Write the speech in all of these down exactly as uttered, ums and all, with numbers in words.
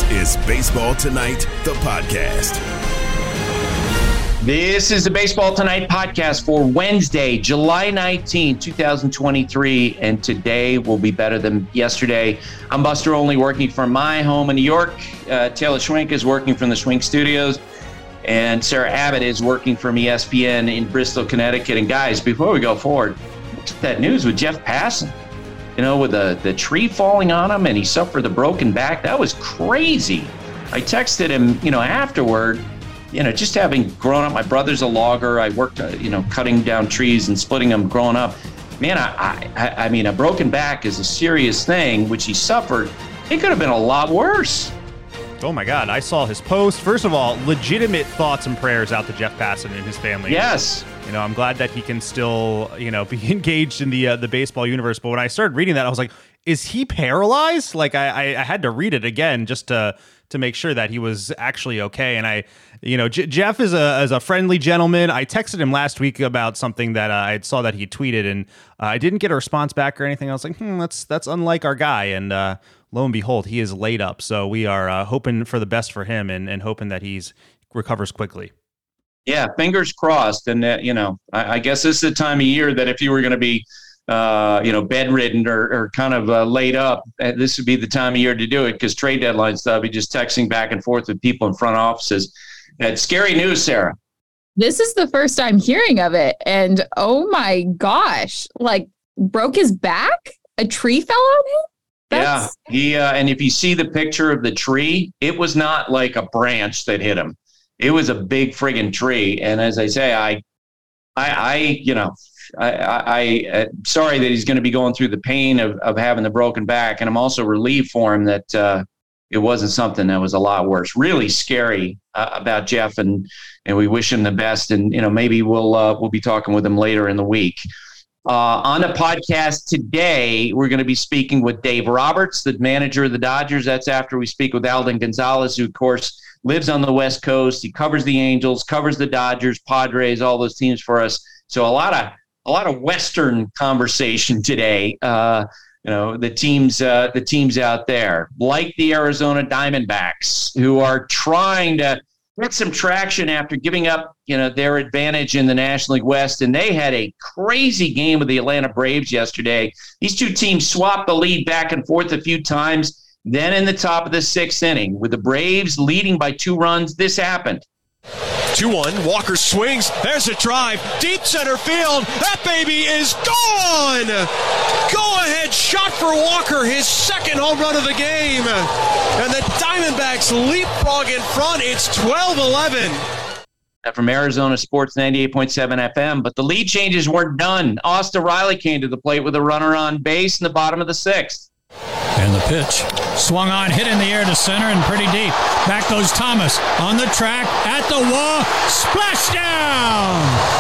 is Baseball Tonight, the podcast. This is the Baseball Tonight podcast for Wednesday, July nineteenth, twenty twenty-three, and today will be better than yesterday. I'm Buster Olney, working from my home in New York. Uh, Taylor Schwenk is working from the Schwenk Studios, and Sarah Abbott is working from E S P N in Bristol, Connecticut. And guys, before we go forward, what's that news with Jeff Passan? You know, with the, the tree falling on him and he suffered a broken back. That was crazy. I texted him, you know, afterward. You know, just having grown up, my brother's a logger. I worked, uh, you know, cutting down trees and splitting them growing up. Man, I, I, I mean, a broken back is a serious thing, which he suffered. It could have been a lot worse. Oh, my God. I saw his post. First of all, legitimate thoughts and prayers out to Jeff Passan and his family. Yes. You know, I'm glad that he can still, you know, be engaged in the uh, the baseball universe. But when I started reading that, I was like, is he paralyzed? Like, I, I, I had to read it again just to to make sure that he was actually okay. And I, you know, J- Jeff is a is a friendly gentleman. I texted him last week about something that uh, I saw that he tweeted, and uh, I didn't get a response back or anything. I was like, hmm, that's that's unlike our guy. And uh, lo and behold, he is laid up. So we are uh, hoping for the best for him and, and hoping that he's recovers quickly. Yeah, fingers crossed. And, uh, you know, I, I guess this is the time of year that if you were going to be, uh, you know, bedridden or, or kind of uh, laid up, uh, this would be the time of year to do it, because trade deadline stuff, be just texting back and forth with people in front offices. That's scary news, Sarah. This is the first I'm hearing of it. And oh my gosh, like broke his back? A tree fell on him? That's... Yeah, he, uh, and if you see the picture of the tree, it was not like a branch that hit him. It was a big friggin' tree. And as I say, I, I, I you know, I, I, I uh, sorry that he's going to be going through the pain of, of having the broken back. And I'm also relieved for him that uh, it wasn't something that was a lot worse. Really scary uh, about Jeff, and and we wish him the best. And, you know, maybe we'll uh, we'll be talking with him later in the week. Uh, on the podcast today, we're going to be speaking with Dave Roberts, the manager of the Dodgers. That's after we speak with Alden Gonzalez, who, of course, lives on the West Coast. He covers the Angels, covers the Dodgers, Padres, all those teams for us. So a lot of a lot of Western conversation today. Uh, you know, the teams, uh, the teams out there, like the Arizona Diamondbacks, who are trying to get some traction after giving up, you know, their advantage in the National League West. And they had a crazy game with the Atlanta Braves yesterday. These two teams swapped the lead back and forth a few times. Then in the top of the sixth inning, with the Braves leading by two runs, this happened. two one, Walker swings. There's a drive. Deep center field. That baby is gone. Go-ahead shot for Walker, his second home run of the game. And the Diamondbacks leapfrog in front. It's twelve eleven. From Arizona Sports ninety-eight point seven F M, but the lead changes weren't done. Austin Riley came to the plate with a runner on base in the bottom of the sixth. And the pitch. Swung on, hit in the air to center and pretty deep. Back goes Thomas on the track, at the wall, splashdown!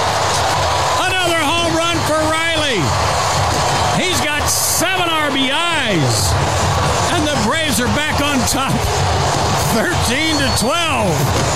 Another home run for Riley. He's got seven R B Is. And the Braves are back on top, thirteen to twelve.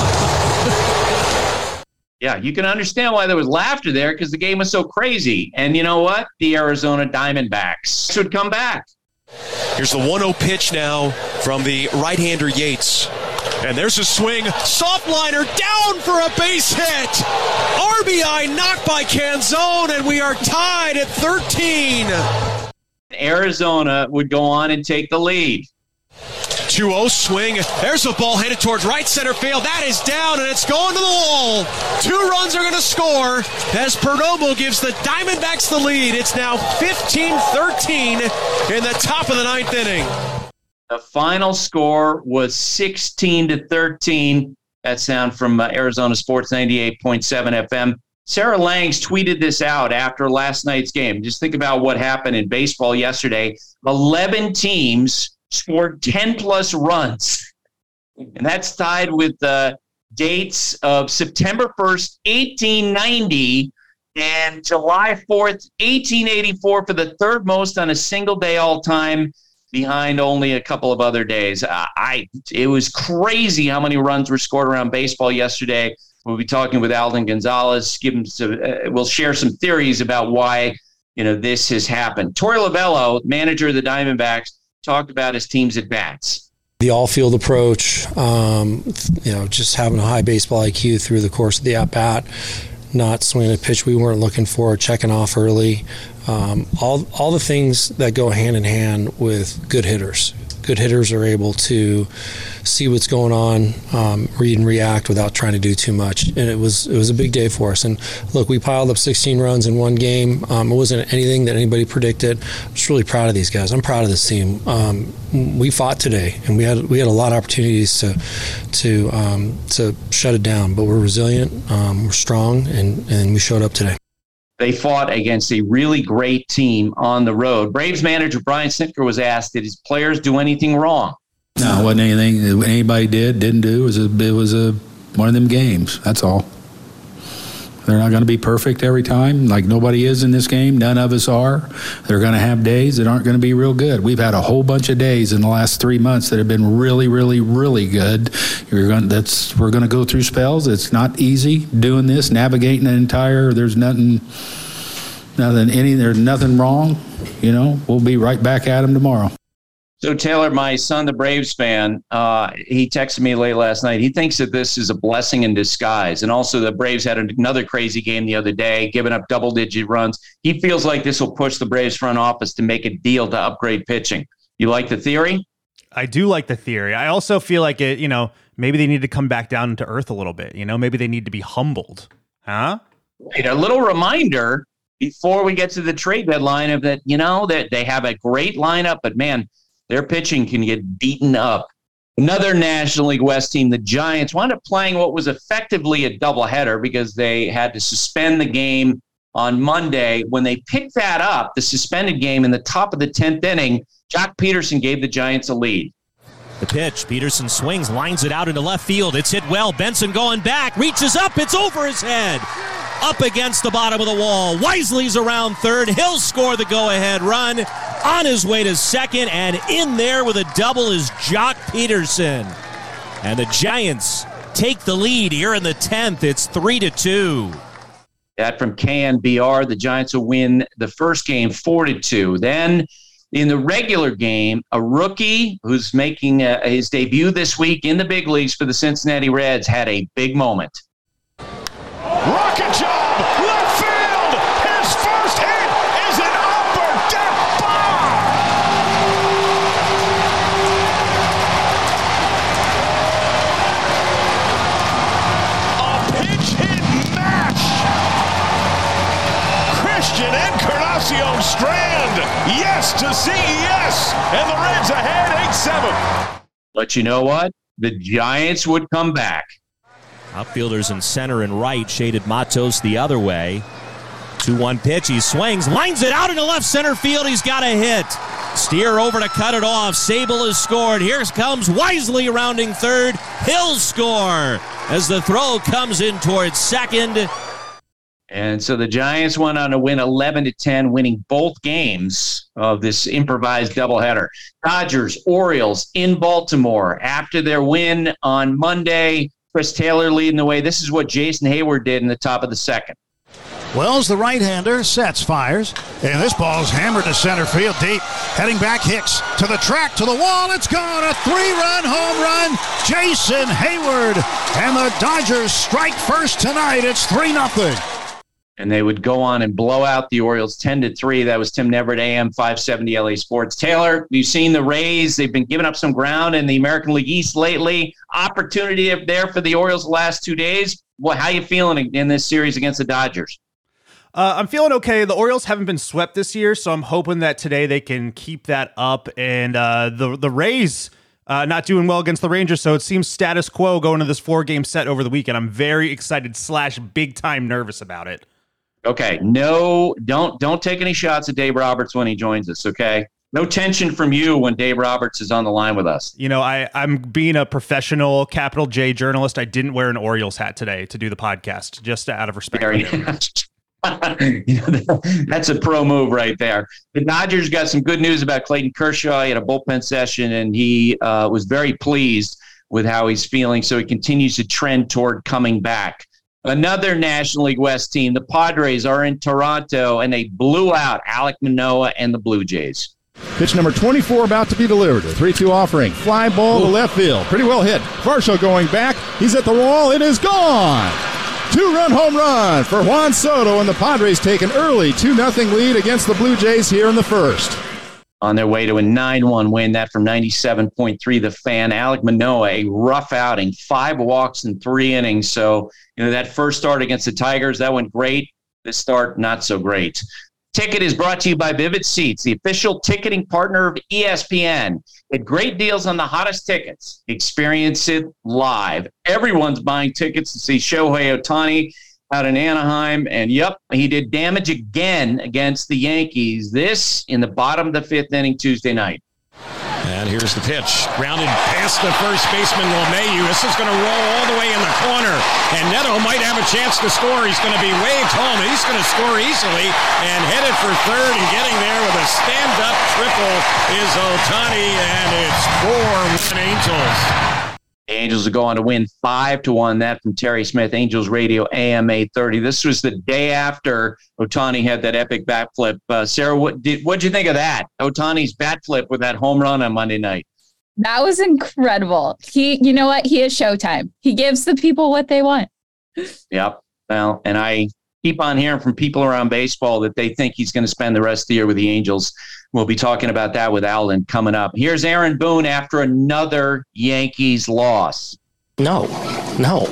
Yeah, you can understand why there was laughter there, because the game was so crazy. And you know what? The Arizona Diamondbacks should come back. Here's the one oh pitch now from the right-hander Yates. And there's a swing. Soft liner down for a base hit. R B I knocked by Canzone, and we are tied at thirteen. Arizona would go on and take the lead. two oh swing. There's a ball headed towards right center field. That is down, and it's going to the wall. Two runs are going to score as Perdomo gives the Diamondbacks the lead. It's now fifteen thirteen in the top of the ninth inning. The final score was sixteen to thirteen. That sound from uh, Arizona Sports ninety-eight point seven F M. Sarah Langs tweeted this out after last night's game. Just think about what happened in baseball yesterday. eleven teams scored ten plus runs. And that's tied with the dates of September first, eighteen ninety, and July fourth, eighteen eighty-four for the third most on a single day all time, behind only a couple of other days. Uh, I It was crazy how many runs were scored around baseball yesterday. We'll be talking with Alden Gonzalez. Give him some, uh, we'll share some theories about why, you know, this has happened. Torey Lovullo, manager of the Diamondbacks, talked about his team's at-bats. the all-field approach, um, you know, just having a high baseball I Q through the course of the at-bat, not swinging a pitch we weren't looking for, checking off early, um, all all the things that go hand in hand with good hitters. Good hitters are able to see what's going on, um, read and react without trying to do too much. And it was it was a big day for us. And look, we piled up sixteen runs in one game. Um, it wasn't anything that anybody predicted. I'm just really proud of these guys. I'm proud of this team. Um, we fought today, and we had we had a lot of opportunities to to um, to shut it down. But we're resilient, um, we're strong, and and we showed up today. They fought against a really great team on the road. Braves manager Brian Snitker was asked, did his players do anything wrong? No, it wasn't anything that anybody did, didn't do. It was a, it was a one of them games. That's all. They're not going to be perfect every time, like nobody is in this game. None of us are. They're going to have days that aren't going to be real good. We've had a whole bunch of days in the last three months that have been really, really, really good. You're going. That's we're going to go through spells. It's not easy doing this, navigating an entire. There's nothing, nothing any. There's nothing wrong. You know, we'll be right back at them tomorrow. So, Taylor, my son, the Braves fan, uh, he texted me late last night. He thinks that this is a blessing in disguise. And also the Braves had another crazy game the other day, giving up double-digit runs. He feels like this will push the Braves front office to make a deal to upgrade pitching. You like the theory? I do like the theory. I also feel like it, you know, maybe they need to come back down to earth a little bit. You know, maybe they need to be humbled. Huh? Right, a little reminder before we get to the trade deadline of that, you know, that they have a great lineup, but, man, their pitching can get beaten up. Another National League West team, the Giants, wound up playing what was effectively a doubleheader because they had to suspend the game on Monday. When they picked that up, the suspended game in the top of the tenth inning, Jock Peterson gave the Giants a lead. The pitch, Peterson swings, lines it out into left field. It's hit well. Benson going back, reaches up, it's over his head. Up against the bottom of the wall. Wisely's around third. He'll score the go-ahead run. On his way to second, and in there with a double is Jock Peterson. And the Giants take the lead here in the tenth. It's three to two. That from K N B R. The Giants will win the first game four to two. Then in the regular game, a rookie who's making uh, his debut this week in the big leagues for the Cincinnati Reds had a big moment. Rocket job, left field. His first hit is an upper deck bomb. A pinch hit match. Christian Encarnacion Strand, yes to C E S, and the Reds ahead eight seven. But you know what? The Giants would come back. Outfielders in center and right, shaded Matos the other way. two one pitch, he swings, lines it out into left center field, he's got a hit. Steer over to cut it off, Sable has scored, here comes Wisely rounding third, he'll score as the throw comes in towards second. And so the Giants went on to win eleven to ten, winning both games of this improvised doubleheader. Dodgers, Orioles in Baltimore. After their win on Monday, Chris Taylor leading the way. This is what Jason Hayward did in the top of the second. Wells, the right-hander, sets, fires, and this ball's hammered to center field deep. Heading back, Hicks to the track, to the wall. It's gone. A three-run home run. Jason Hayward, and the Dodgers strike first tonight. It's three nothing. And they would go on and blow out the Orioles ten to three. That was Tim Neverett, A M five seventy L A Sports. Taylor, you've seen the Rays. They've been giving up some ground in the American League East lately. Opportunity up there for the Orioles the last two days. Well, how you feeling in this series against the Dodgers? Uh, I'm feeling okay. The Orioles haven't been swept this year, so I'm hoping that today they can keep that up. And uh, the the Rays uh, not doing well against the Rangers, so it seems status quo going to this four-game set over the weekend. I'm very excited slash big-time nervous about it. Okay, no, don't don't take any shots at Dave Roberts when he joins us, okay? No tension from you when Dave Roberts is on the line with us. You know, I, I'm being a professional capital J journalist. I didn't wear an Orioles hat today to do the podcast, just out of respect. Very you know, that's a pro move right there. The Dodgers got some good news about Clayton Kershaw. He had a bullpen session, and he uh, was very pleased with how he's feeling, so he continues to trend toward coming back. Another National League West team, the Padres, are in Toronto, and they blew out Alek Manoah and the Blue Jays. Pitch number twenty-four about to be delivered. A three two offering. Fly ball Ooh. to left field. Pretty well hit. Varsho going back. He's at the wall. It is gone. Two-run home run for Juan Soto, and the Padres take an early two nothing lead against the Blue Jays here in the first. On their way to a nine one win, that from ninety-seven point three The Fan. Alek Manoah, a rough outing, five walks in three innings. So, you know, that first start against the Tigers, that went great. This start, not so great. Ticket is brought to you by Vivid Seats, the official ticketing partner of E S P N. Get great deals on the hottest tickets. Experience it live. Everyone's buying tickets to see Shohei Ohtani out in Anaheim. And, yep, he did damage again against the Yankees. This in the bottom of the fifth inning Tuesday night. And here's the pitch. Grounded past the first baseman, LeMahieu. This is going to roll all the way in the corner. And Neto might have a chance to score. He's going to be waved home. He's going to score easily and headed for third. And getting there with a stand-up triple is Ohtani. And it's four one Angels. The Angels are going to win five to one. That from Terry Smith, Angels Radio A M eight thirty. This was the day after Ohtani had that epic bat flip. Uh, Sarah, what did what'd you think of that? Ohtani's bat flip with that home run on Monday night. That was incredible. He, you know what? He is Showtime. He gives the people what they want. Yep. Well, and I keep on hearing from people around baseball that they think he's going to spend the rest of the year with the Angels. We'll be talking about that with Alan coming up. Here's Aaron Boone after another Yankees loss. No, no,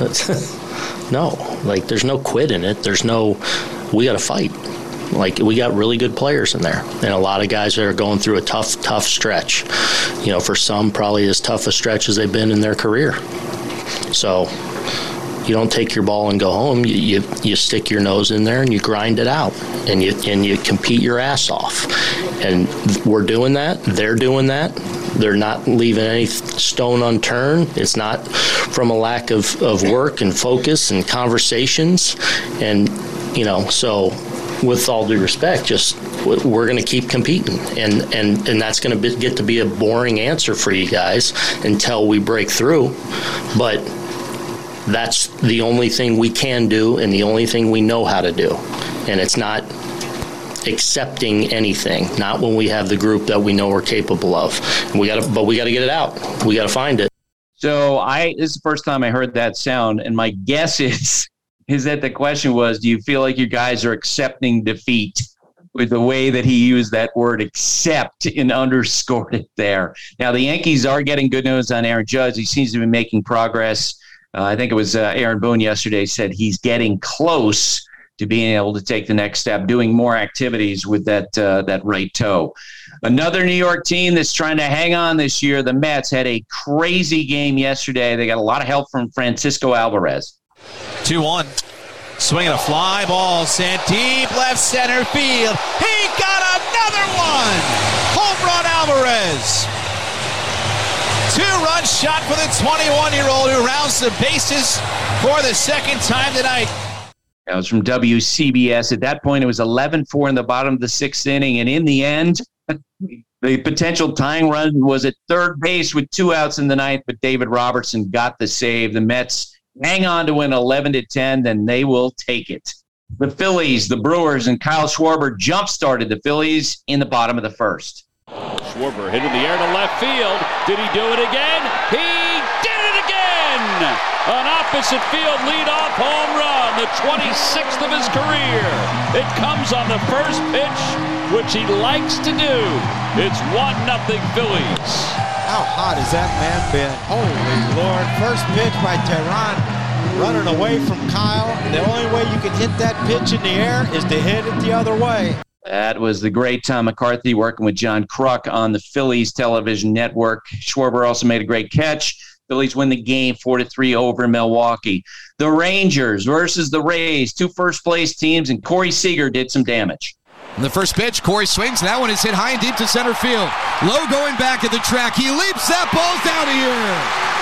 no. Like, there's no quit in it. There's no, we got to fight. Like, we got really good players in there and a lot of guys that are going through a tough, tough stretch. You know, for some, probably as tough a stretch as they've been in their career. So you don't take your ball and go home. You, you you stick your nose in there and you grind it out, and you and you compete your ass off. And we're doing that. They're doing that. They're not leaving any stone unturned. It's not from a lack of, of work and focus and conversations. And, you know, so with all due respect, just we're going to keep competing. And, and, and that's going to get to be a boring answer for you guys until we break through. But that's the only thing we can do and the only thing we know how to do. And it's not accepting anything, not when we have the group that we know we're capable of. We got to, but we got to get it out. We got to find it. So I, this is the first time I heard that sound. And my guess is, is that the question was, do you feel like you guys are accepting defeat? With the way that he used that word accept and underscored it there. Now, the Yankees are getting good news on Aaron Judge. He seems to be making progress. Uh, I think it was uh, Aaron Boone yesterday said he's getting close to being able to take the next step, doing more activities with that uh, that right toe. Another New York team that's trying to hang on this year, the Mets, had a crazy game yesterday. They got a lot of help from Francisco Alvarez. two one. Swinging a fly ball sent deep left center field. He got another one. Home run Alvarez. Two-run shot for the twenty-one-year-old who rounds the bases for the second time tonight. That was from W C B S. At that point, it was eleven four in the bottom of the sixth inning. And in the end, the potential tying run was at third base with two outs in the ninth, but David Robertson got the save. The Mets hang on to win eleven to ten, then they will take it. The Phillies, the Brewers, and Kyle Schwarber jump-started the Phillies in the bottom of the first. Schwarber hit in the air to left field. Did he do it again? He did it again! An opposite field leadoff home run, the twenty-sixth of his career. It comes on the first pitch, which he likes to do. It's one nothing Phillies. How hot has that man been? Holy Lord. First pitch by Tehran, running away from Kyle. The only way you can hit that pitch in the air is to hit it the other way. That was the great Tom McCarthy working with John Kruk on the Phillies television network. Schwarber also made a great catch. Phillies win the game four to three over Milwaukee. The Rangers versus the Rays, two first-place teams, and Corey Seager did some damage. The first pitch, Corey swings. That one is hit high and deep to center field. Lowe going back at the track. He leaps. That ball's down here.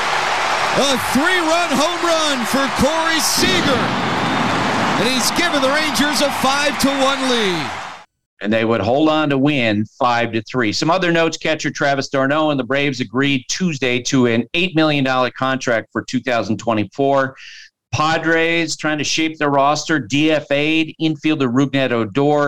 A three-run home run for Corey Seager. And he's given the Rangers a five to one lead. And they would hold on to win five to three. Some other notes, catcher Travis d'Arnaud and the Braves agreed Tuesday to an eight million dollars contract for two thousand twenty-four. Padres trying to shape their roster, D F A'd infielder Rougned Odor.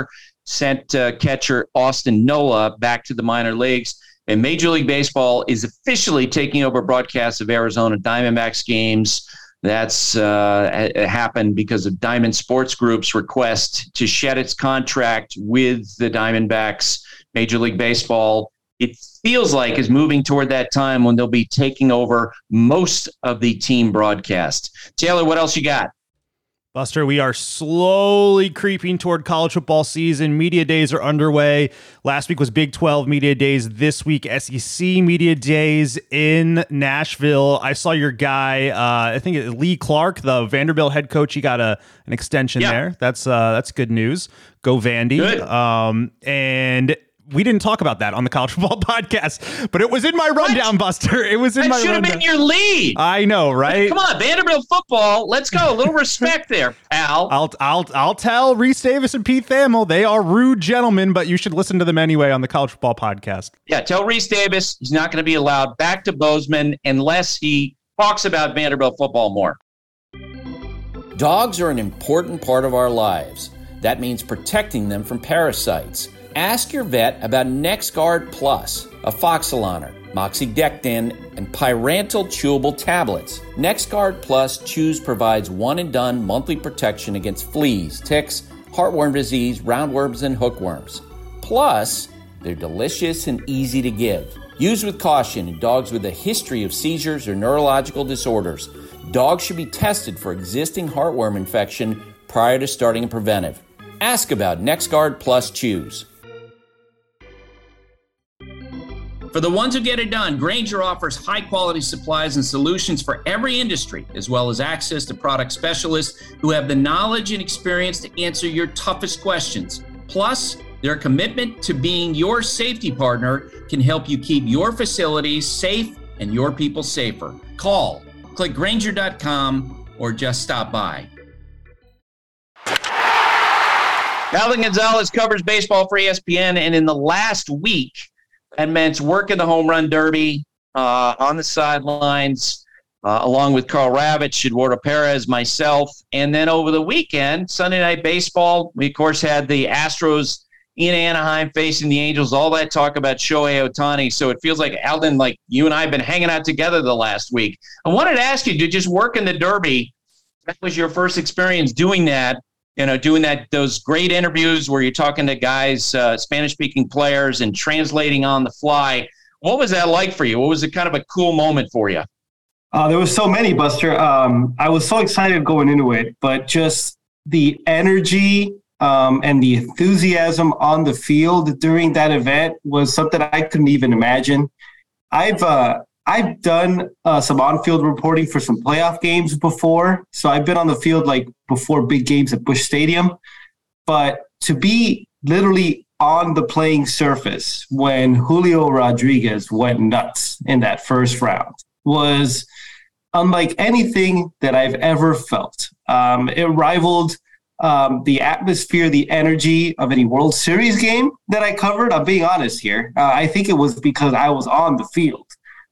sent uh, catcher Austin Nola back to the minor leagues. And Major League Baseball is officially taking over broadcasts of Arizona Diamondbacks games. That's uh, happened because of Diamond Sports Group's request to shed its contract with the Diamondbacks. Major League Baseball, it feels like, is moving toward that time when they'll be taking over most of the team broadcast. Taylor, what else you got? Buster, we are slowly creeping toward college football season. Media days are underway. Last week was Big twelve Media Days. This week, S E C Media Days in Nashville. I saw your guy, uh, I think it, Lee Clark, the Vanderbilt head coach. He got a an extension yeah. there. That's uh, that's good news. Go Vandy. Good. Um, and we didn't talk about that on the College Football Podcast, but it was in my rundown, what? Buster. It was in that my should rundown. have been your lead. I know, right? Come on, Vanderbilt football. Let's go. A little respect there, pal. I'll I'll I'll tell Reese Davis and Pete Thamel they are rude gentlemen, but you should listen to them anyway on the College Football Podcast. Yeah, tell Reese Davis he's not going to be allowed back to Bozeman unless he talks about Vanderbilt football more. Dogs are an important part of our lives. That means protecting them from parasites. Ask your vet about NexGard Plus, Afoxolaner, Moxidectin, and Pyrantel chewable tablets. NexGard Plus Chews provides one-and-done monthly protection against fleas, ticks, heartworm disease, roundworms, and hookworms. Plus, they're delicious and easy to give. Use with caution in dogs with a history of seizures or neurological disorders. Dogs should be tested for existing heartworm infection prior to starting a preventive. Ask about NexGard Plus Chews. For the ones who get it done, Grainger offers high-quality supplies and solutions for every industry, as well as access to product specialists who have the knowledge and experience to answer your toughest questions. Plus, their commitment to being your safety partner can help you keep your facilities safe and your people safer. Call, click Grainger dot com, or just stop by. Alvin Gonzalez covers baseball for E S P N, and in the last week, that meant working the home run derby uh, on the sidelines, uh, along with Carl Ravitch, Eduardo Perez, myself. And then over the weekend, Sunday Night Baseball, we, of course, had the Astros in Anaheim facing the Angels, all that talk about Shohei Ohtani. So it feels like, Alden, like you and I have been hanging out together the last week. I wanted to ask you, to just work in the derby, that was your first experience doing that. You know, doing that, those great interviews where you're talking to guys, uh, Spanish-speaking players, and translating on the fly. What was that like for you? What was it kind of a cool moment for you? Uh, there was so many, Buster. Um, I was so excited going into it, but just the energy um, and the enthusiasm on the field during that event was something I couldn't even imagine. I've uh, I've done uh, some on-field reporting for some playoff games before, so I've been on the field like before big games at Busch Stadium. But to be literally on the playing surface when Julio Rodriguez went nuts in that first round was unlike anything that I've ever felt. Um, it rivaled um, the atmosphere, the energy of any World Series game that I covered. I'm being honest here. Uh, I think it was because I was on the field.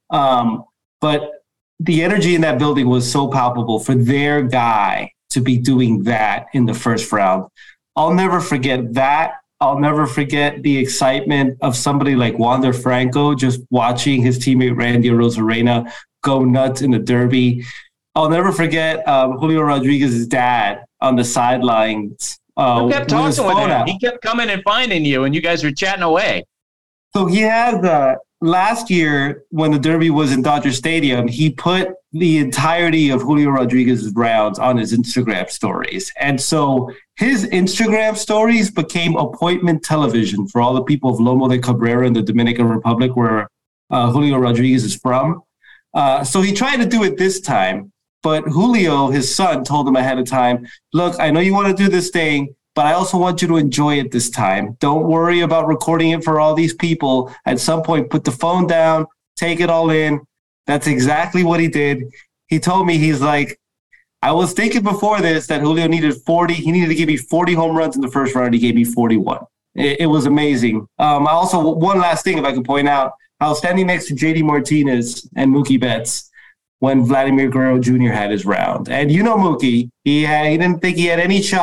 Um, but the energy in that building was so palpable for their guy to be doing that in the first round. I'll never forget that. I'll never forget the excitement of somebody like Wander Franco just watching his teammate Randy Arozarena go nuts in the Derby. I'll never forget um, Julio Rodriguez's dad on the sidelines. Uh, Who kept talking with him? Out. He kept coming and finding you, and you guys were chatting away. So he had the last year when the Derby was in Dodger Stadium, he put the entirety of Julio Rodriguez's rounds on his Instagram stories. And so his Instagram stories became appointment television for all the people of Lomo de Cabrera in the Dominican Republic, where uh, Julio Rodriguez is from. Uh, so he tried to do it this time, but Julio, his son, told him ahead of time, look, I know you want to do this thing, but I also want you to enjoy it this time. Don't worry about recording it for all these people. At some point, put the phone down, take it all in. That's exactly what he did. He told me, he's like, I was thinking before this that Julio needed forty. He needed to give me forty home runs in the first round. He gave me forty-one. It, it was amazing. Um, also, one last thing, if I could point out, I was standing next to J D Martinez and Mookie Betts when Vladimir Guerrero Junior had his round. And you know Mookie, he, had, he didn't think he had any shot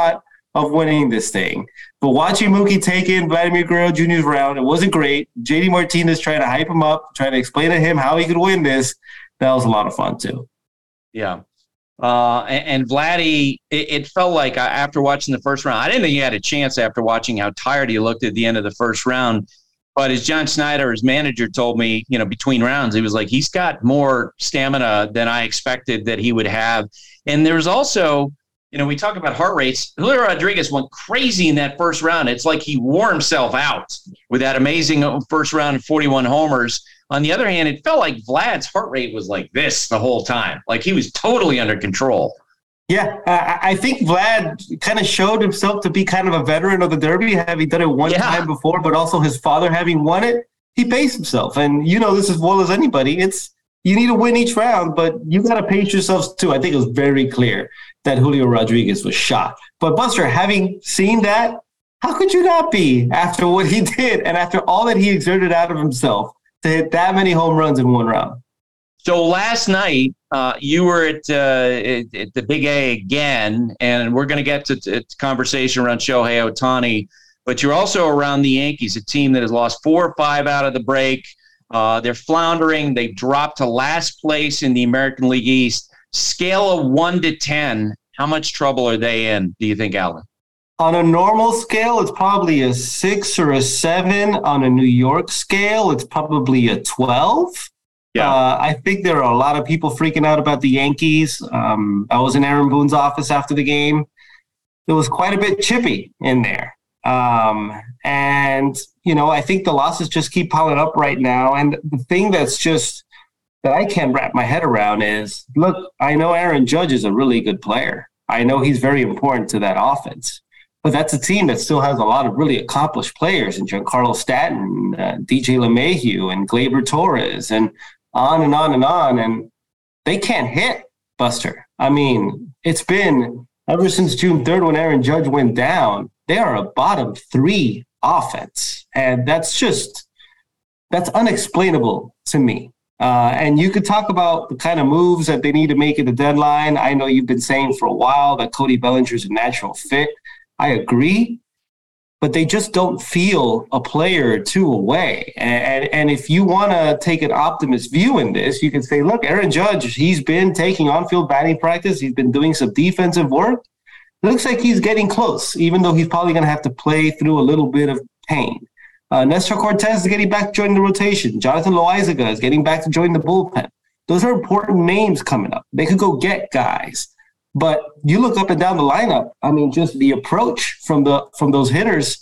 of winning this thing. But watching Mookie take in Vladimir Guerrero Junior's round, it wasn't great. J D Martinez trying to hype him up, trying to explain to him how he could win this. That was a lot of fun, too. Yeah. Uh, and, and Vladdy, it, it felt like after watching the first round, I didn't think he had a chance after watching how tired he looked at the end of the first round. But as John Schneider, his manager, told me, you know, between rounds, he was like, he's got more stamina than I expected that he would have. And there's also, you know, we talk about heart rates. Julio Rodriguez went crazy in that first round. It's like he wore himself out with that amazing first round of forty-one homers. On the other hand, it felt like Vlad's heart rate was like this the whole time. Like he was totally under control. Yeah, I, I think Vlad kind of showed himself to be kind of a veteran of the Derby, having done it one yeah. time before, but also his father having won it. He paced himself. And you know this as well as anybody. It's you need to win each round, but you got to pace yourselves too. I think it was very clear that Julio Rodriguez was shot. But Buster, having seen that, how could you not be after what he did and after all that he exerted out of himself to hit that many home runs in one round? So last night, uh, you were at, uh, at, at the Big A again, and we're going to get to, to conversation around Shohei Ohtani, but you're also around the Yankees, a team that has lost four or five out of the break. Uh, they're floundering. They dropped to last place in the American League East. Scale of one to ten, how much trouble are they in, do you think, Alan? On a normal scale, it's probably a six or a seven. On a New York scale, it's probably a twelve. Yeah, uh, I think there are a lot of people freaking out about the Yankees. Um, I was in Aaron Boone's office after the game. It was quite a bit chippy in there. Um, and, you know, I think the losses just keep piling up right now. And the thing that's just that I can't wrap my head around is, look, I know Aaron Judge is a really good player. I know he's very important to that offense. But that's a team that still has a lot of really accomplished players, and Giancarlo Stanton, uh, D J LeMahieu, and Gleyber Torres, and on and on and on. And they can't hit, Buster. I mean, it's been ever since June third when Aaron Judge went down, they are a bottom three offense. And that's just, that's unexplainable to me. Uh, and you could talk about the kind of moves that they need to make at the deadline. I know you've been saying for a while that Cody Bellinger is a natural fit. I agree, but they just don't feel a player or two away. And, and, and if you want to take an optimist view in this, you can say, look, Aaron Judge, he's been taking on-field batting practice. He's been doing some defensive work. It looks like he's getting close, even though he's probably going to have to play through a little bit of pain. Uh, Nestor Cortez is getting back to join the rotation. Jonathan Loaizaga is getting back to join the bullpen. Those are important names coming up. They could go get guys. But you look up and down the lineup, I mean, just the approach from the from those hitters,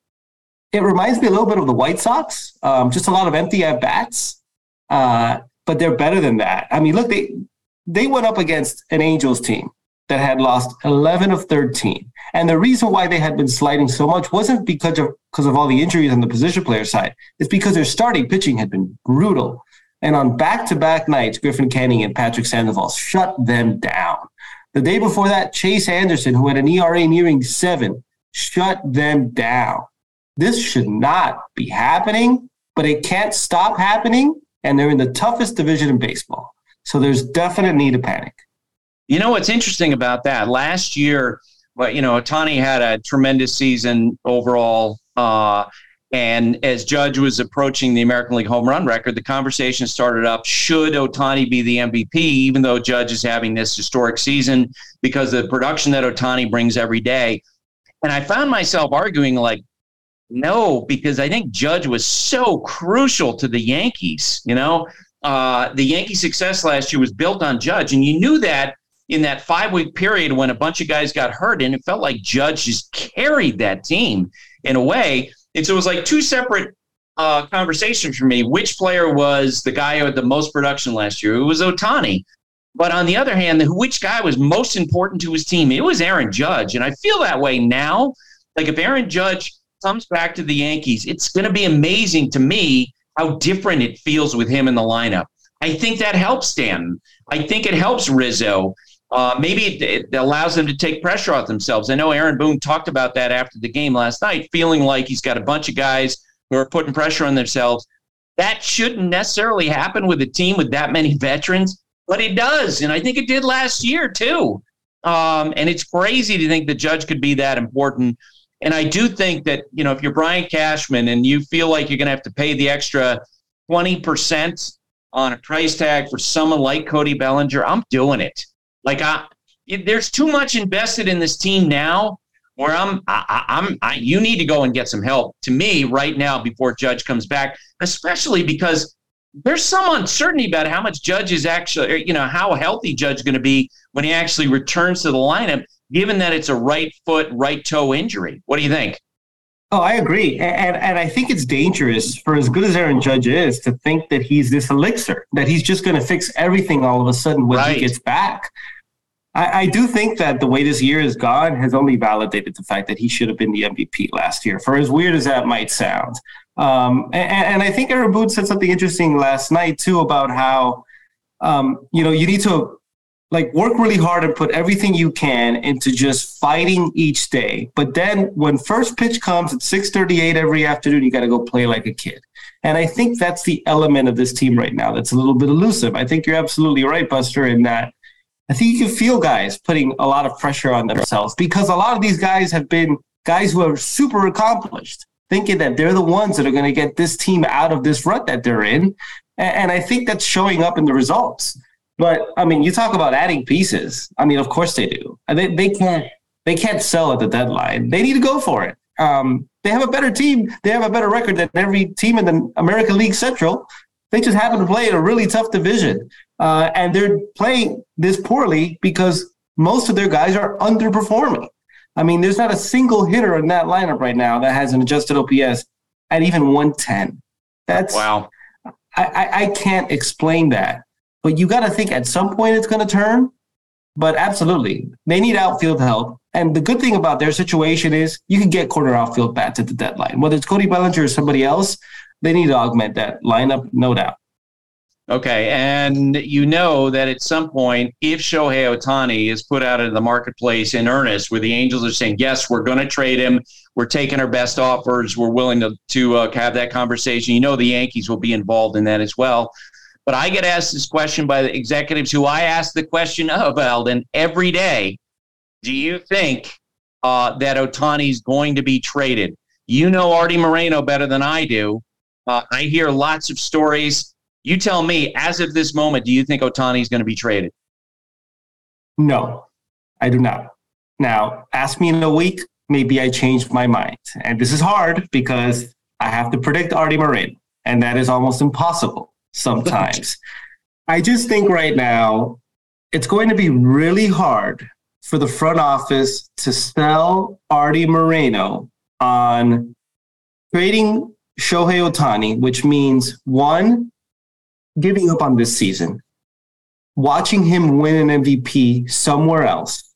it reminds me a little bit of the White Sox. Um, just a lot of empty at-bats, uh, but they're better than that. I mean, look, they they went up against an Angels team that had lost eleven of thirteen. And the reason why they had been sliding so much wasn't because of, because of all the injuries on the position player side. It's because their starting pitching had been brutal. And on back-to-back nights, Griffin Canning and Patrick Sandoval shut them down. The day before that, Chase Anderson, who had an E R A nearing seven, shut them down. This should not be happening, but it can't stop happening, and they're in the toughest division in baseball. So there's definite need to panic. You know what's interesting about that? Last year, well, you know, Ohtani had a tremendous season overall, uh, and as Judge was approaching the American League home run record, the conversation started up, should Ohtani be the M V P, even though Judge is having this historic season because of the production that Ohtani brings every day. And I found myself arguing like, no, because I think Judge was so crucial to the Yankees. You know, uh, the Yankee success last year was built on Judge, and you knew that in that five-week period when a bunch of guys got hurt, and it felt like Judge just carried that team in a way. And so it was like two separate uh, conversations for me. Which player was the guy who had the most production last year? It was Ohtani. But on the other hand, which guy was most important to his team? It was Aaron Judge. And I feel that way now. Like if Aaron Judge comes back to the Yankees, it's going to be amazing to me how different it feels with him in the lineup. I think that helps Stanton. I think it helps Rizzo. Uh, maybe it, it allows them to take pressure off themselves. I know Aaron Boone talked about that after the game last night, feeling like he's got a bunch of guys who are putting pressure on themselves. That shouldn't necessarily happen with a team with that many veterans, but it does. And I think it did last year, too. Um, and it's crazy to think the Judge could be that important. And I do think that, you know, if you're Brian Cashman and you feel like you're going to have to pay the extra twenty percent on a price tag for someone like Cody Bellinger, I'm doing it. Like, I, there's too much invested in this team now where I'm, I, I'm, I, you need to go and get some help to me right now before Judge comes back, especially because there's some uncertainty about how much Judge is actually, you know, how healthy Judge is going to be when he actually returns to the lineup, given that it's a right foot, right toe injury. What do you think? Oh, I agree. And, and I think it's dangerous for as good as Aaron Judge is to think that he's this elixir, that he's just going to fix everything all of a sudden when right. he gets back. I, I do think that the way this year has gone has only validated the fact that he should have been the M V P last year, for as weird as that might sound. Um, and, and I think Aaron Boone said something interesting last night, too, about how, um, you know, you need to like work really hard and put everything you can into just fighting each day. But then when first pitch comes at six thirty-eight every afternoon, you got to go play like a kid. And I think that's the element of this team right now that's a little bit elusive. I think you're absolutely right, Buster, in that I think you can feel guys putting a lot of pressure on themselves because a lot of these guys have been guys who are super accomplished, thinking that they're the ones that are going to get this team out of this rut that they're in. And I think that's showing up in the results. But, I mean, you talk about adding pieces. I mean, of course they do. They, they can't they can't sell at the deadline. They need to go for it. Um, they have a better team. They have a better record than every team in the American League Central. They just happen to play in a really tough division. Uh, and they're playing this poorly because most of their guys are underperforming. I mean, there's not a single hitter in that lineup right now that has an adjusted O P S at even one ten. That's wow. I, I, I can't explain that. But you got to think at some point it's going to turn. But absolutely, they need outfield help. And the good thing about their situation is you can get corner outfield bats at the deadline. Whether it's Cody Bellinger or somebody else, they need to augment that lineup, no doubt. Okay, and you know that at some point, if Shohei Ohtani is put out into the marketplace in earnest, where the Angels are saying, yes, we're going to trade him, we're taking our best offers, we're willing to, to uh, have that conversation, you know the Yankees will be involved in that as well. But I get asked this question by the executives who I ask the question of, Eldon, every day. Do you think uh, that Ohtani is going to be traded? You know Artie Moreno better than I do. Uh, I hear lots of stories. You tell me, as of this moment, do you think Ohtani is going to be traded? No, I do not. Now, ask me in a week, maybe I changed my mind. And this is hard because I have to predict Artie Moreno, and that is almost impossible sometimes. I just think right now it's going to be really hard for the front office to sell Artie Moreno on trading Shohei Ohtani, which means, one, giving up on this season, watching him win an M V P somewhere else,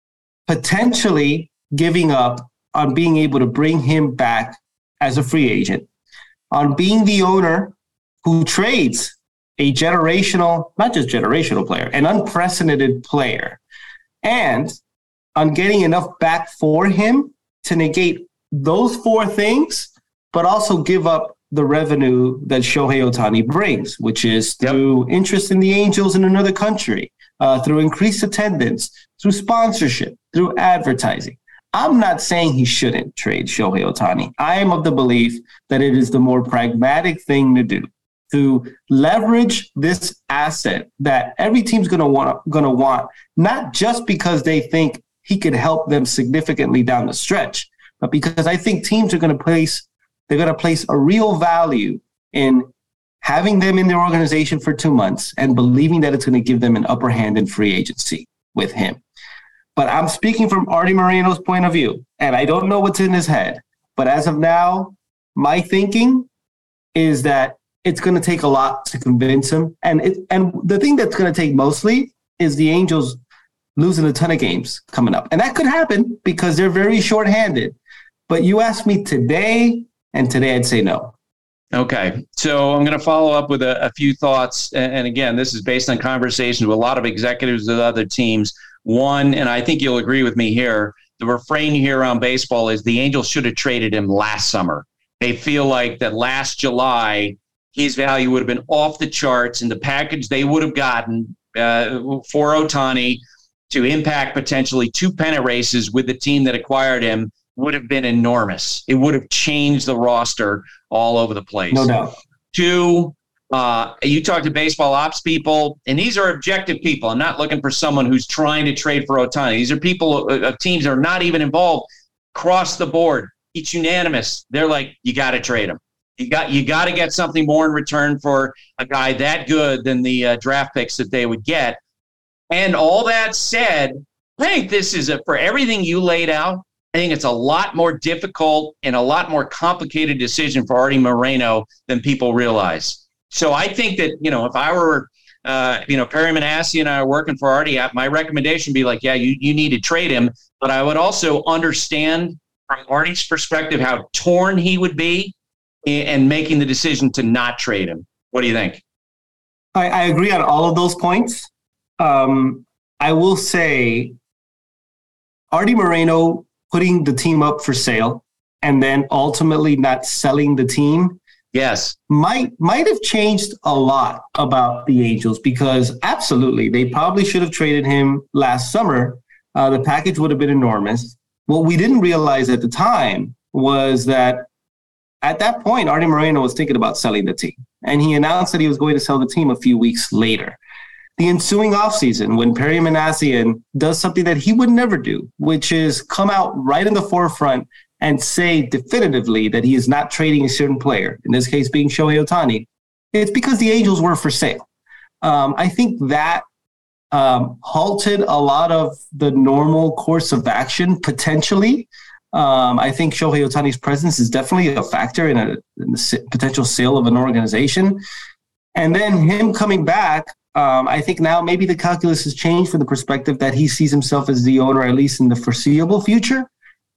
potentially giving up on being able to bring him back as a free agent, on being the owner who trades a generational, not just generational player, an unprecedented player, and on getting enough back for him to negate those four things, but also give up the revenue that Shohei Ohtani brings, which is through yep. interest in the Angels in another country, uh, through increased attendance, through sponsorship, through advertising. I'm not saying he shouldn't trade Shohei Ohtani. I am of the belief that it is the more pragmatic thing to do, to leverage this asset that every team's going to want, going to want, not just because they think he could help them significantly down the stretch, but because I think teams are going to place, they're going to place a real value in having them in their organization for two months and believing that it's going to give them an upper hand in free agency with him. But I'm speaking from Artie Moreno's point of view, and I don't know what's in his head. But as of now, my thinking is that it's going to take a lot to convince him. And it, and the thing that's going to take mostly is the Angels losing a ton of games coming up. And that could happen because they're very shorthanded. But you asked me today, and today I'd say no. Okay. So I'm going to follow up with a, a few thoughts. And again, this is based on conversations with a lot of executives of other teams. One, and I think you'll agree with me here, the refrain here around baseball is the Angels should have traded him last summer. They feel like that last July, his value would have been off the charts, and the package they would have gotten uh, for Ohtani to impact potentially two pennant races with the team that acquired him would have been enormous. It would have changed the roster all over the place. No doubt. Two, uh, you talk to baseball ops people, and these are objective people. I'm not looking for someone who's trying to trade for Ohtani. These are people of uh, teams that are not even involved. Across the board, it's unanimous. They're like, you got to trade him. You got you got to get something more in return for a guy that good than the uh, draft picks that they would get. And all that said, I think this is a, for everything you laid out, I think it's a lot more difficult and a lot more complicated decision for Artie Moreno than people realize. So I think that, you know, if I were, uh, you know, Perry Minasian and I are working for Artie, my recommendation would be like, yeah, you, you need to trade him. But I would also understand from Artie's perspective how torn he would be and making the decision to not trade him. What do you think? I, I agree on all of those points. Um, I will say Artie Moreno putting the team up for sale and then ultimately not selling the team, yes, might might have changed a lot about the Angels, because absolutely they probably should have traded him last summer. Uh, the package would have been enormous. What we didn't realize at the time was that at that point, Artie Moreno was thinking about selling the team, and he announced that he was going to sell the team a few weeks later. The ensuing offseason, when Perry Minasian does something that he would never do, which is come out right in the forefront and say definitively that he is not trading a certain player, in this case being Shohei Ohtani, it's because the Angels were for sale. Um, I think that um, halted a lot of the normal course of action, potentially. Um, I think Shohei Ohtani's presence is definitely a factor in, a, in the potential sale of an organization. And then him coming back, um, I think now maybe the calculus has changed from the perspective that he sees himself as the owner, at least in the foreseeable future.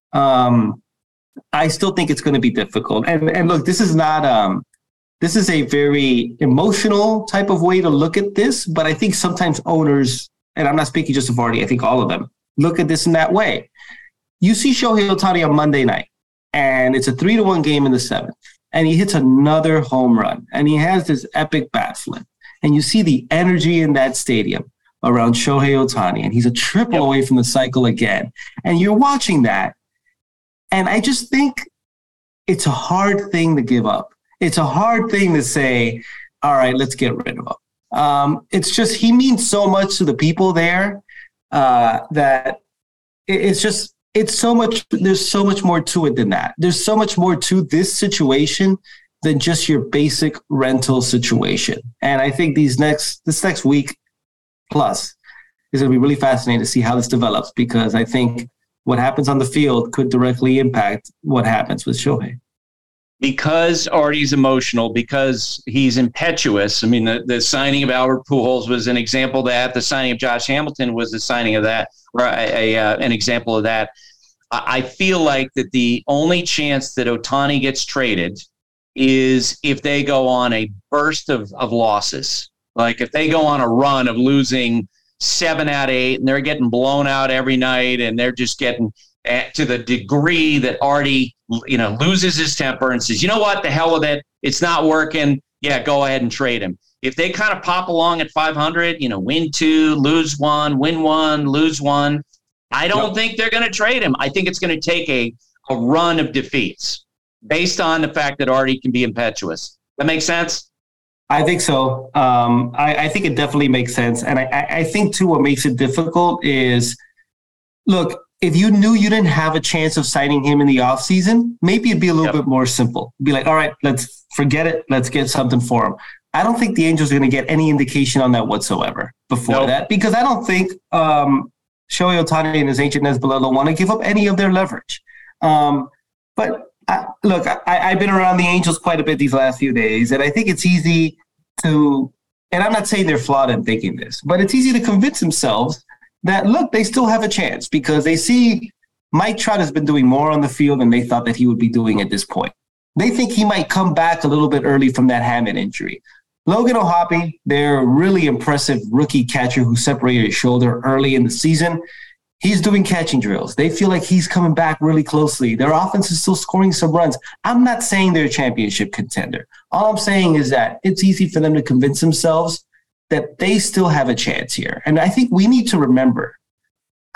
Um, I still think it's going to be difficult. And, and look, this is not um, this is a very emotional type of way to look at this, but I think sometimes owners, and I'm not speaking just of Artie, I think all of them, look at this in that way. You see Shohei Ohtani on Monday night, and it's a three to one game in the seventh, and he hits another home run, and he has this epic bat flip, and you see the energy in that stadium around Shohei Ohtani, and he's a triple yep. away from the cycle again, and you're watching that, and I just think it's a hard thing to give up. It's a hard thing to say, all right, let's get rid of him. Um, it's just he means so much to the people there uh, that it's just. It's so much, there's so much more to it than that. There's so much more to this situation than just your basic rental situation. And I think these next, this next week plus is going to be really fascinating to see how this develops, because I think what happens on the field could directly impact what happens with Shohei. Because Artie's emotional, because he's impetuous. I mean, the, the signing of Albert Pujols was an example of that. The signing of Josh Hamilton was the signing of that, or a, a, uh, an example of that. I feel like that the only chance that Ohtani gets traded is if they go on a burst of, of losses. Like if they go on a run of losing seven out of eight and they're getting blown out every night and they're just getting at, to the degree that Artie, you know, loses his temper and says, you know what, the hell with it. It's not working. Yeah, go ahead and trade him. If they kind of pop along at five hundred, you know, win two, lose one, win one, lose one, I don't yep. think they're going to trade him. I think it's going to take a, a run of defeats based on the fact that Artie can be impetuous. That makes sense? I think so. Um, I, I think it definitely makes sense. And I, I think, too, what makes it difficult is, look, if you knew you didn't have a chance of signing him in the offseason, maybe it'd be a little yep. bit more simple. Be like, all right, let's forget it. Let's get something for him. I don't think the Angels are going to get any indication on that whatsoever before nope. that, because I don't think um, – Shohei Ohtani and his agent Nez Balelo want to give up any of their leverage. Um, but I, look, I, I've been around the Angels quite a bit these last few days, and I think it's easy to, and I'm not saying they're flawed in thinking this, but it's easy to convince themselves that, look, they still have a chance because they see Mike Trout has been doing more on the field than they thought that he would be doing at this point. They think he might come back a little bit early from that hamate injury. Logan O'Hoppe, their really impressive rookie catcher who separated his shoulder early in the season, he's doing catching drills. They feel like he's coming back really closely. Their offense is still scoring some runs. I'm not saying they're a championship contender. All I'm saying is that it's easy for them to convince themselves that they still have a chance here. And I think we need to remember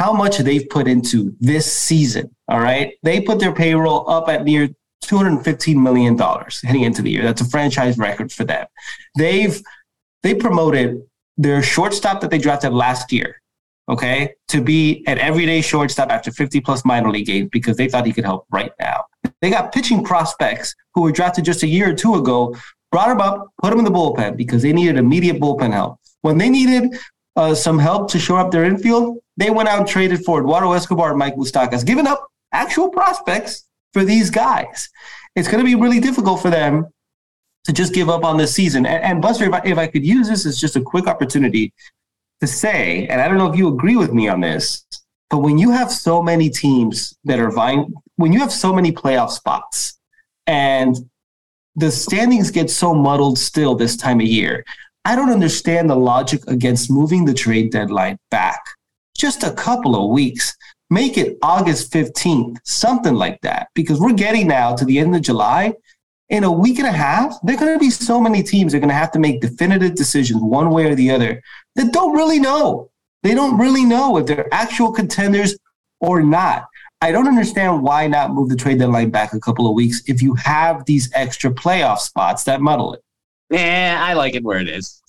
how much they've put into this season, all right? They put their payroll up at near two hundred fifteen million dollars heading into the year. That's a franchise record for them. They've they promoted their shortstop that they drafted last year, okay, to be an everyday shortstop after fifty plus minor league games because they thought he could help right now. They got pitching prospects who were drafted just a year or two ago, brought them up, put them in the bullpen because they needed immediate bullpen help. When they needed uh, some help to shore up their infield, they went out and traded for Eduardo Escobar and Mike Moustakas, giving up actual prospects for these guys. It's going to be really difficult for them to just give up on this season. And, and Buster, if I, if I could use this as just a quick opportunity to say, and I don't know if you agree with me on this, but when you have so many teams that are vying, when you have so many playoff spots and the standings get so muddled still this time of year, I don't understand the logic against moving the trade deadline back just a couple of weeks. Make it August fifteenth, something like that, because we're getting now to the end of July. In a week and a half, there are going to be so many teams that are going to have to make definitive decisions one way or the other that don't really know. They don't really know if they're actual contenders or not. I don't understand why not move the trade deadline back a couple of weeks if you have these extra playoff spots that muddle it. Yeah, I like it where it is.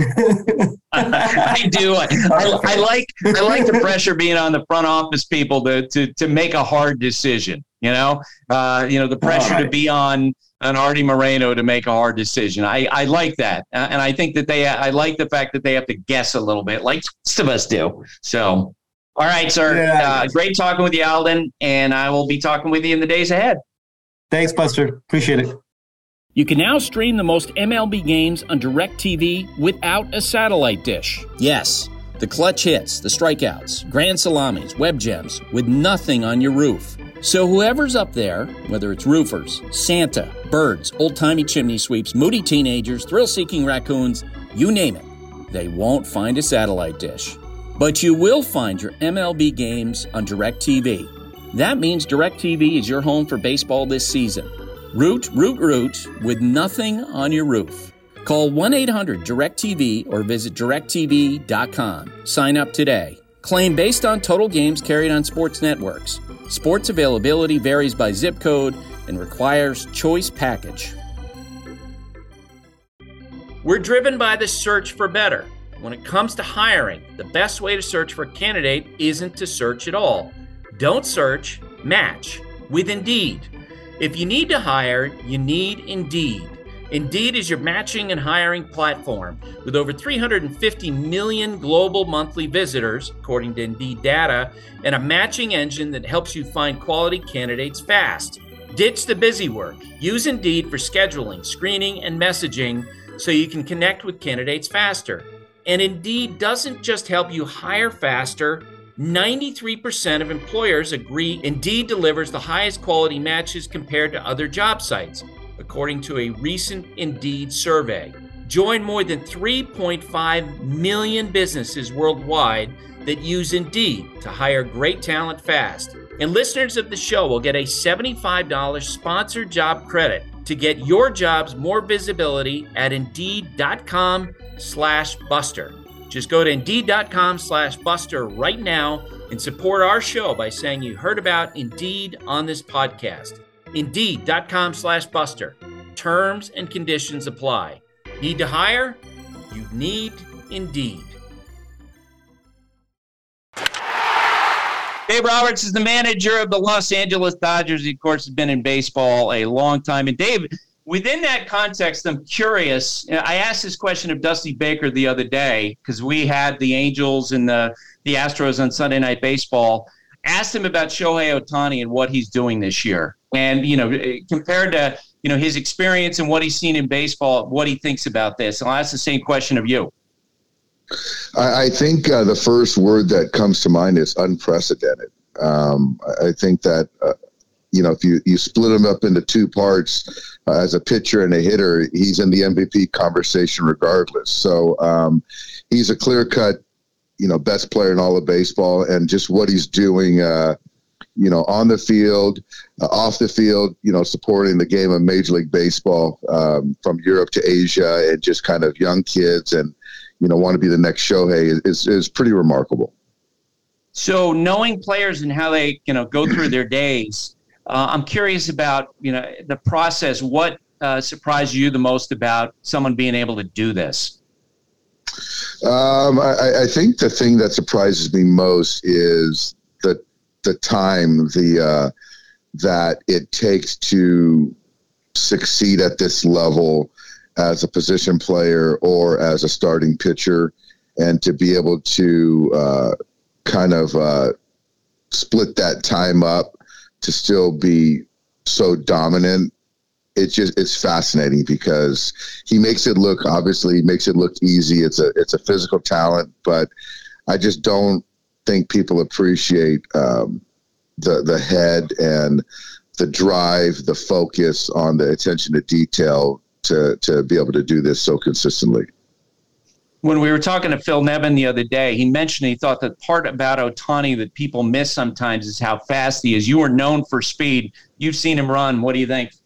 I do. I, I, I like I like the pressure being on the front office people to to to make a hard decision. You know, uh, you know the pressure right. to be on an Artie Moreno to make a hard decision. I, I like that, uh, and I think that they. I like the fact that they have to guess a little bit, like most of us do. So, all right, sir. Yeah. Uh, great talking with you, Alden, and I will be talking with you in the days ahead. Thanks, Buster. Appreciate it. You can now stream the most M L B games on DirecTV without a satellite dish. Yes, the clutch hits, the strikeouts, grand salamis, web gems, with nothing on your roof. So whoever's up there, whether it's roofers, Santa, birds, old-timey chimney sweeps, moody teenagers, thrill-seeking raccoons, you name it, they won't find a satellite dish. But you will find your M L B games on DirecTV. That means DirecTV is your home for baseball this season. Root, root, root, with nothing on your roof. Call one eight hundred direct T V or visit direct T V dot com. Sign up today. Claim based on total games carried on sports networks. Sports availability varies by zip code and requires choice package. We're driven by the search for better. When it comes to hiring, the best way to search for a candidate isn't to search at all. Don't search, match with Indeed. If you need to hire, you need Indeed. Indeed is your matching and hiring platform with over three hundred fifty million global monthly visitors, according to Indeed data, and a matching engine that helps you find quality candidates fast. Ditch the busy work. Use Indeed for scheduling, screening, and messaging so you can connect with candidates faster. And Indeed doesn't just help you hire faster. ninety-three percent of employers agree Indeed delivers the highest quality matches compared to other job sites, according to a recent Indeed survey. Join more than three point five million businesses worldwide that use Indeed to hire great talent fast. And listeners of the show will get a seventy-five dollars sponsored job credit to get your jobs more visibility at Indeed.com slash Buster. Just go to Indeed.com slash Buster right now and support our show by saying you heard about Indeed on this podcast. Indeed.com slash Buster. Terms and conditions apply. Need to hire? You need Indeed. Dave Roberts is the manager of the Los Angeles Dodgers. He, of course, has been in baseball a long time. And Dave, within that context, I'm curious. I asked this question of Dusty Baker the other day because we had the Angels and the, the Astros on Sunday Night Baseball. Asked him about Shohei Ohtani and what he's doing this year. And, you know, compared to, you know, his experience and what he's seen in baseball, what he thinks about this. And I'll ask the same question of you. I, I think uh, the first word that comes to mind is unprecedented. Um, I think that, uh, you know, if you, you split him up into two parts uh, as a pitcher and a hitter, he's in the M V P conversation regardless. So um, he's a clear-cut, you know, best player in all of baseball, and just what he's doing, uh, you know, on the field, uh, off the field, you know, supporting the game of Major League Baseball um, from Europe to Asia, and just kind of young kids and, you know, want to be the next Shohei is, is pretty remarkable. So knowing players and how they, you know, go through their days, uh, I'm curious about, you know, the process. What uh, surprised you the most about someone being able to do this? Um, I, I think the thing that surprises me most is the the time the uh, that it takes to succeed at this level as a position player or as a starting pitcher, and to be able to uh, kind of uh, split that time up to still be so dominant. It's just, it's fascinating because he makes it look, obviously makes it look easy. It's a, it's a physical talent, but I just don't think people appreciate um, the, the head and the drive, the focus on the attention to detail to, to be able to do this so consistently. When we were talking to Phil Nevin the other day, he mentioned he thought that part about Ohtani that people miss sometimes is how fast he is. You are known for speed. You've seen him run. What do you think?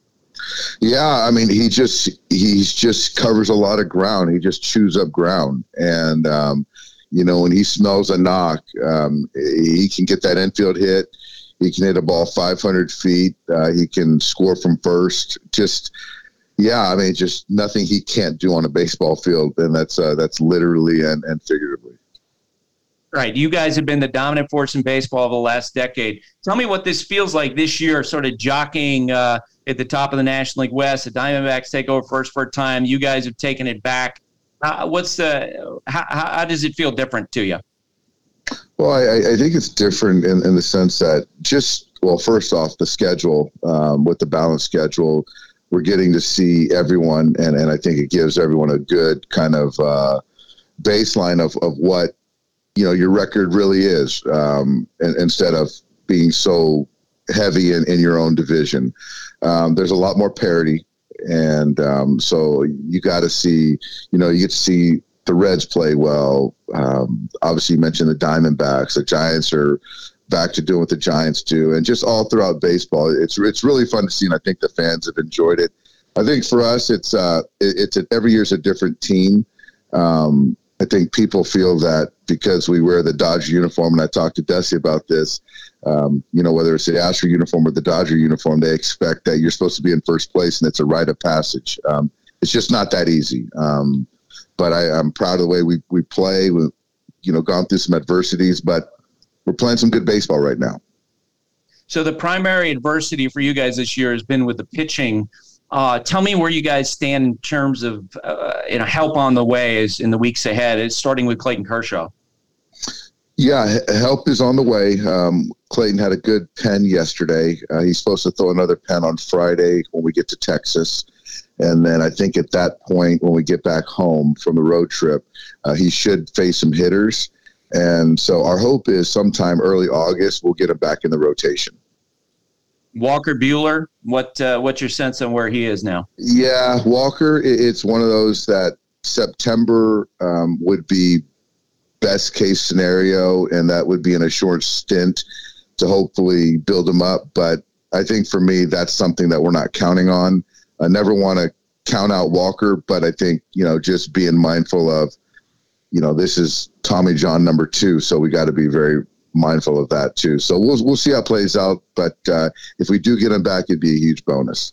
Yeah, I mean, he just he's just covers a lot of ground. He just chews up ground, and um, you know, when he smells a knock, um, he can get that infield hit. He can hit a ball five hundred feet. Uh, he can score from first. Just yeah, I mean, just nothing he can't do on a baseball field, and that's uh, that's literally and, and figuratively. Right. You guys have been the dominant force in baseball over the last decade. Tell me what this feels like this year, sort of jockeying uh, at the top of the National League West. The Diamondbacks take over first for a time. You guys have taken it back. Uh, what's the how, how does it feel different to you? Well, I, I think it's different in, in the sense that just, well, first off, the schedule, um, with the balanced schedule, we're getting to see everyone, and, and I think it gives everyone a good kind of uh, baseline of, of what, you know, your record really is, um, and, instead of being so heavy in, in your own division. Um, there's a lot more parity, and um, so you got to see, you know, you get to see the Reds play well. Um, obviously, you mentioned the Diamondbacks. The Giants are back to doing what the Giants do, and just all throughout baseball, it's it's really fun to see, and I think the fans have enjoyed it. I think for us, it's uh, it, it's a, every year's a different team. Um, I think people feel that because we wear the Dodger uniform, and I talked to Desi about this, um, you know, whether it's the Astro uniform or the Dodger uniform, they expect that you're supposed to be in first place, and it's a rite of passage. Um, it's just not that easy. Um, but I, I'm proud of the way we, we play. We've, you know, gone through some adversities, but we're playing some good baseball right now. So the primary adversity for you guys this year has been with the pitching. Uh, tell me where you guys stand in terms of uh, you know, help on the way is in the weeks ahead. It's starting with Clayton Kershaw. Yeah, help is on the way. Um, Clayton had a good pen yesterday. Uh, he's supposed to throw another pen on Friday when we get to Texas. And then I think at that point, when we get back home from the road trip, uh, he should face some hitters. And so our hope is sometime early August, we'll get him back in the rotation. Walker Buehler, what uh, what's your sense on where he is now? Yeah, Walker, it's one of those that September um, would be best case scenario, and that would be in a short stint to hopefully build him up. But I think for me, that's something that we're not counting on. I never want to count out Walker, but I think, you know, just being mindful of, you know, this is Tommy John number two, so we got to be very mindful of that too. So we'll we'll see how it plays out. But uh, if we do get him back, it'd be a huge bonus.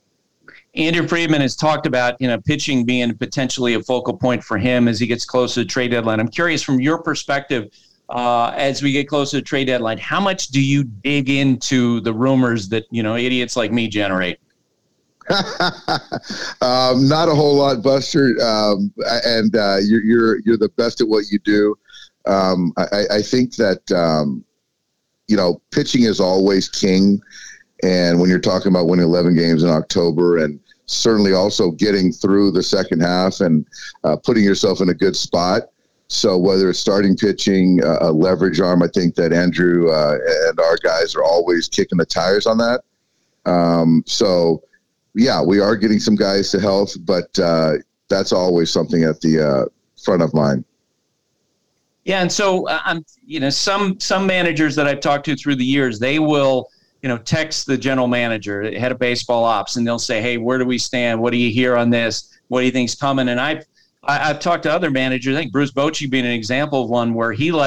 Andrew Friedman has talked about, you know, pitching being potentially a focal point for him as he gets closer to trade deadline. I'm curious from your perspective, uh, as we get closer to trade deadline, how much do you dig into the rumors that, you know, idiots like me generate? um, not a whole lot, Buster. Um, and uh, you're you're you're the best at what you do. Um, I, I think that um, you know, pitching is always king. And when you're talking about winning eleven games in October, and certainly also getting through the second half and uh, putting yourself in a good spot. So whether it's starting pitching, uh, a leverage arm, I think that Andrew uh, and our guys are always kicking the tires on that. Um, so, yeah, we are getting some guys to health, but uh, that's always something at the uh, front of mind. Yeah, and so uh, I'm, you know, some some managers that I've talked to through the years, they will, you know, text the general manager, head of baseball ops, and they'll say, "Hey, where do we stand? What do you hear on this? What do you think's coming?" And I've I, I've talked to other managers. I think Bruce Bochy being an example of one where he like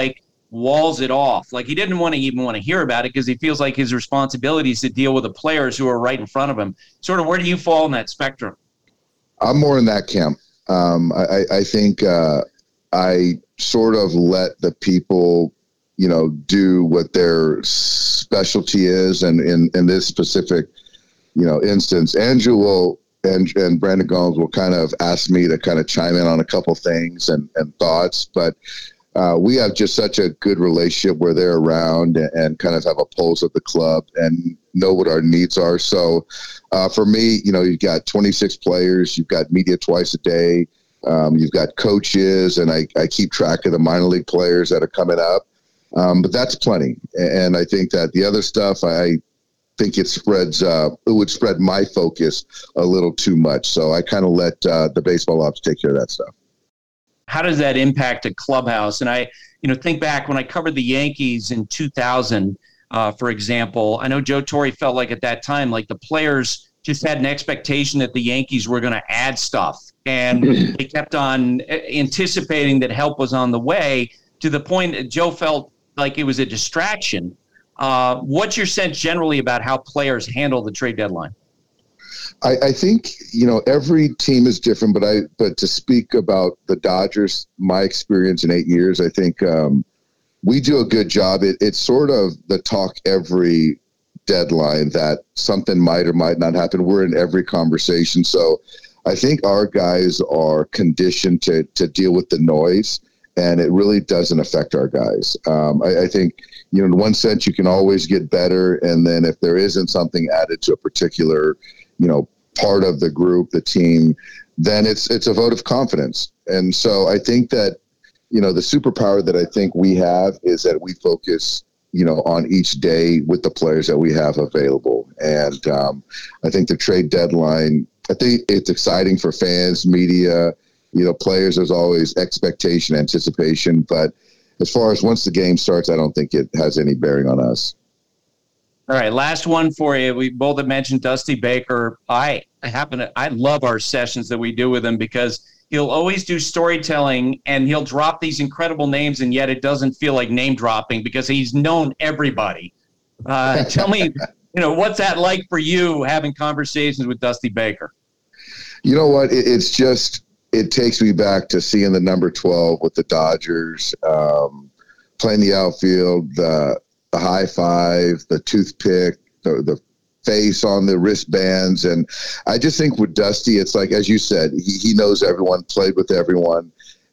walls it off. Like he didn't want to even want to hear about it because he feels like his responsibility is to deal with the players who are right in front of him. Sort of where do you fall in that spectrum? I'm more in that camp. Um, I, I think uh, I sort of let the people, you know, do what their specialty is. And in, in this specific, you know, instance, Andrew will, and, and Brandon Gomes will kind of ask me to kind of chime in on a couple things and, and thoughts, but uh, we have just such a good relationship where they're around and, and kind of have a pulse of the club and know what our needs are. So uh, for me, you know, you've got twenty-six players, you've got media twice a day, um, you've got coaches, and I, I keep track of the minor league players that are coming up. Um, but that's plenty. And I think that the other stuff, I think it spreads, uh, it would spread my focus a little too much. So I kind of let uh, the baseball ops take care of that stuff. How does that impact a clubhouse? And I, you know, think back when I covered the Yankees in two thousand, uh, for example, I know Joe Torre felt like at that time, like the players just had an expectation that the Yankees were going to add stuff. And they kept on anticipating that help was on the way to the point that Joe felt like it was a distraction. Uh, what's your sense generally about how players handle the trade deadline? I, I think, you know, every team is different, but I, but to speak about the Dodgers, my experience in eight years, I think um, we do a good job. It, it's sort of the talk every deadline that something might or might not happen. We're in every conversation. So I think our guys are conditioned to, to deal with the noise, and it really doesn't affect our guys. Um, I, I think, you know, in one sense, you can always get better. And then if there isn't something added to a particular, you know, part of the group, the team, then it's it's a vote of confidence. And so I think that, you know, the superpower that I think we have is that we focus, you know, on each day with the players that we have available. And um, I think the trade deadline, I think it's exciting for fans, media, you know, players. There's always expectation, anticipation. But as far as once the game starts, I don't think it has any bearing on us. All right, last one for you. We both have mentioned Dusty Baker. I happen to, I love our sessions that we do with him because he'll always do storytelling and he'll drop these incredible names, and yet it doesn't feel like name dropping because he's known everybody. Uh, tell me, you know, what's that like for you having conversations with Dusty Baker? You know what? It, it's just, it takes me back to seeing the number twelve with the Dodgers, um, playing the outfield, the the high five, the toothpick, the, the face on the wristbands. And I just think with Dusty, it's like, as you said, he, he knows everyone, played with everyone.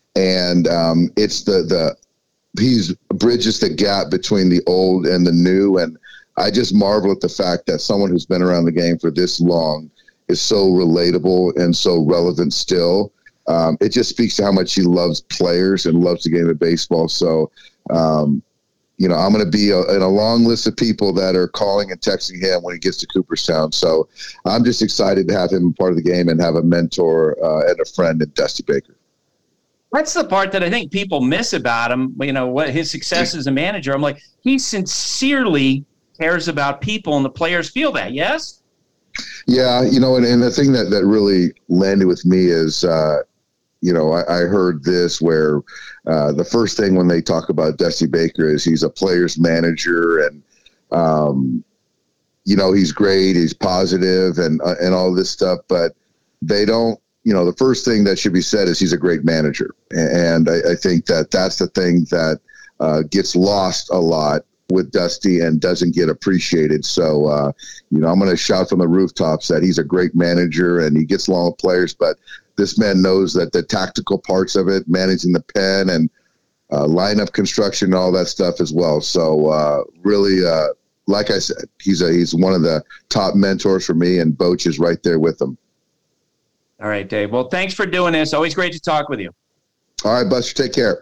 And um, it's the, the, he's bridges the gap between the old and the new. And I just marvel at the fact that someone who's been around the game for this long is so relatable and so relevant still. Um, it just speaks to how much he loves players and loves the game of baseball. So, um, you know, I'm going to be a, in a long list of people that are calling and texting him when he gets to Cooperstown. So I'm just excited to have him part of the game and have a mentor uh, and a friend in Dusty Baker. That's the part that I think people miss about him. You know, what his success as a manager. I'm like, he sincerely cares about people, and the players feel that. Yes. Yeah, you know, and, and the thing that, that really landed with me is, uh, you know, I, I heard this where uh, the first thing when they talk about Dusty Baker is he's a player's manager, and um, you know, he's great, he's positive, and uh, and all this stuff. But they don't, you know, the first thing that should be said is he's a great manager, and I, I think that that's the thing that uh, gets lost a lot with Dusty and doesn't get appreciated. So, uh, you know, I'm going to shout from the rooftops that he's a great manager and he gets along with players, but this man knows that the tactical parts of it, managing the pen and uh, lineup construction and all that stuff as well. So uh, really, uh, like I said, he's a, he's one of the top mentors for me, and Boch is right there with him. All right, Dave. Well, thanks for doing this. Always great to talk with you. All right, Buster, take care.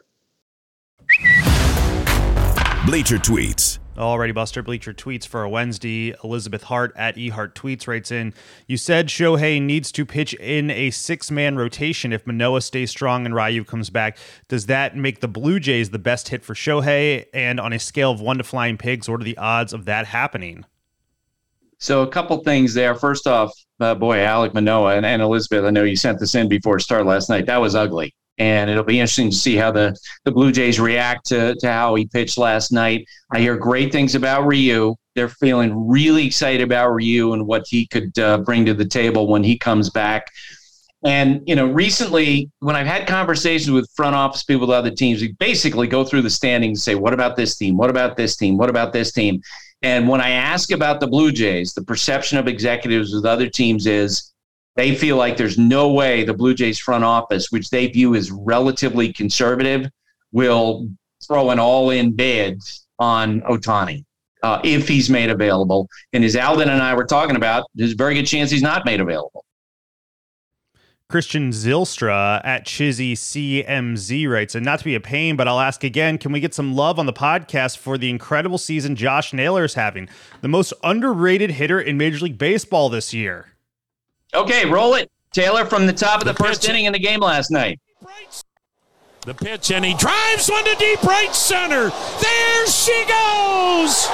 Bleacher Tweets. Alrighty, Buster. Bleacher Tweets for a Wednesday. Elizabeth Hart at eHart Tweets writes in, you said Shohei needs to pitch in a six-man rotation if Manoah stays strong and Ryu comes back. Does that make the Blue Jays the best hit for Shohei? And on a scale of one to flying pigs, what are the odds of that happening? So a couple things there. First off, uh, boy, Alek Manoah and, and Elizabeth, I know you sent this in before start last night. That was ugly. And it'll be interesting to see how the, the Blue Jays react to, to how he pitched last night. I hear great things about Ryu. They're feeling really excited about Ryu and what he could uh, bring to the table when he comes back. And, you know, recently when I've had conversations with front office people with other teams, we basically go through the standings and say, what about this team? What about this team? What about this team? And when I ask about the Blue Jays, the perception of executives with other teams is they feel like there's no way the Blue Jays front office, which they view as relatively conservative, will throw an all-in bid on Ohtani uh, if he's made available. And as Alden and I were talking about, there's a very good chance he's not made available. Christian Zylstra at Chizzy C M Z writes, and not to be a pain, but I'll ask again, can we get some love on the podcast for the incredible season Josh Naylor is having? The most underrated hitter in Major League Baseball this year. Okay, roll it. Taylor from the top of the, the first pitch. inning in the game last night. The pitch, and he drives one to deep right center. There she goes!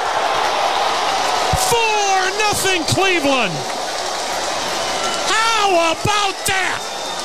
Four nothing Cleveland. How about that?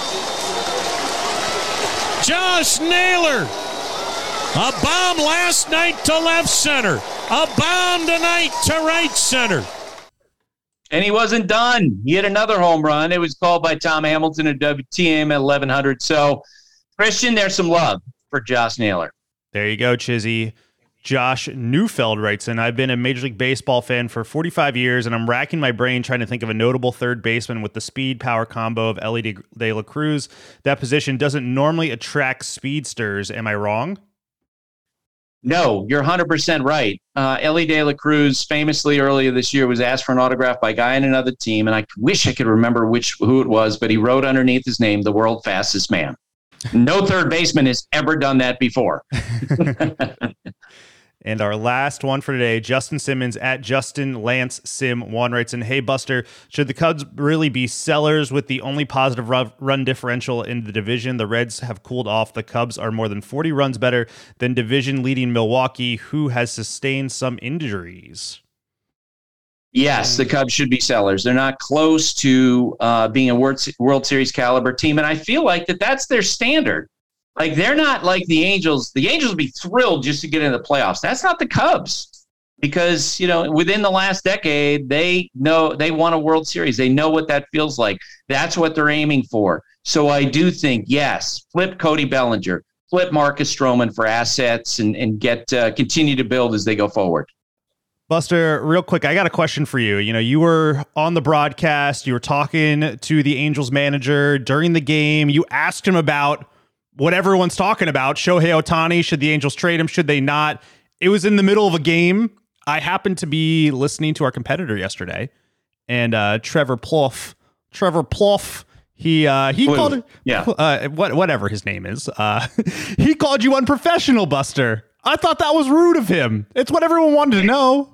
Josh Naylor. A bomb last night to left center. A bomb tonight to right center. And he wasn't done. He hit another home run. It was called by Tom Hamilton at W T M at eleven hundred. So, Christian, there's some love for Josh Naylor. There you go, Chizzy. Josh Neufeld writes in, I've been a Major League Baseball fan for forty-five years, and I'm racking my brain trying to think of a notable third baseman with the speed-power combo of Elly De La Cruz. That position doesn't normally attract speedsters. Am I wrong? No, you're one hundred percent right. Uh, Elly De La Cruz famously earlier this year was asked for an autograph by a guy in another team, and I wish I could remember which who it was, but he wrote underneath his name, the world fastest man. No third baseman has ever done that before. And our last one for today, Justin Simmons at Justin Lance Sim one writes in, hey Buster, should the Cubs really be sellers with the only positive run differential in the division? The Reds have cooled off. The Cubs are more than forty runs better than division leading Milwaukee, who has sustained some injuries. Yes, the Cubs should be sellers. They're not close to uh, being a World, World Series caliber team, and I feel like that that's their standard. Like, they're not like the Angels. The Angels would be thrilled just to get into the playoffs. That's not the Cubs because, you know, within the last decade, they know they won a World Series. They know what that feels like. That's what they're aiming for. So I do think, yes, flip Cody Bellinger, flip Marcus Stroman for assets and, and get uh, continue to build as they go forward. Buster, real quick, I got a question for you. You know, you were on the broadcast. You were talking to the Angels manager during the game. You asked him about what everyone's talking about, Shohei Ohtani. Should the Angels trade him? Should they not? It was in the middle of a game. I happened to be listening to our competitor yesterday, and uh, Trevor Plouffe, Trevor Plouffe, he uh, he Blue. called yeah, uh, what whatever his name is. Uh, he called you unprofessional, Buster. I thought that was rude of him. It's what everyone wanted to know.